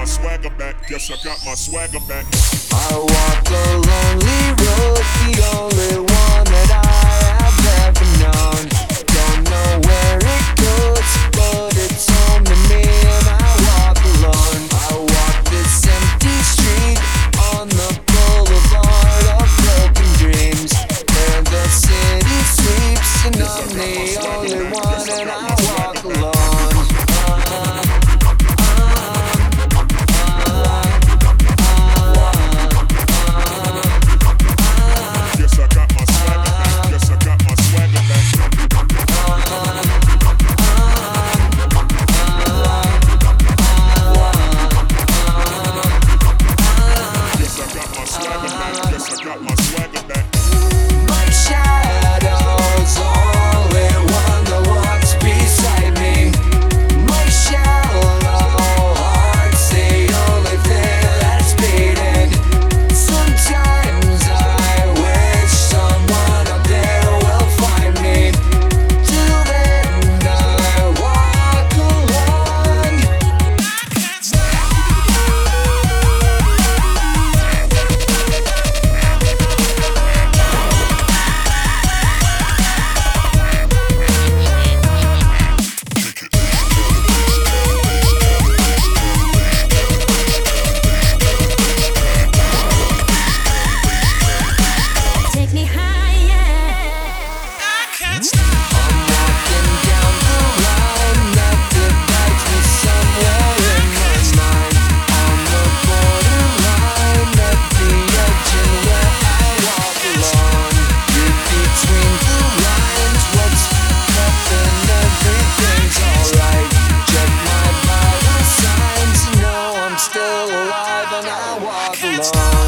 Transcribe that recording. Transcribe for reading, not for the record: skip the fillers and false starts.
my swagger back. Yes, I got my swagger back. I walk a lonely road, the only one that I have ever known. Don't know where it goes, but it's home to me, and I walk alone. I walk this empty street on the boulevard of broken dreams, where the city sleeps, and I'm the only one, and I walk alone. My shadow's only one that walks beside me. My shallow heart's the only thing that's beating. Sometimes I wish someone out there will find me. Till then I walk alone. Take me higher. I can't stop. I'm walking down the line that divides me somewhere in my mind. On the borderline at the edge and where I walk alone. Read between the lines, what's nothing, everything's alright. Check my vital signs, know I'm still alive and I walk alone.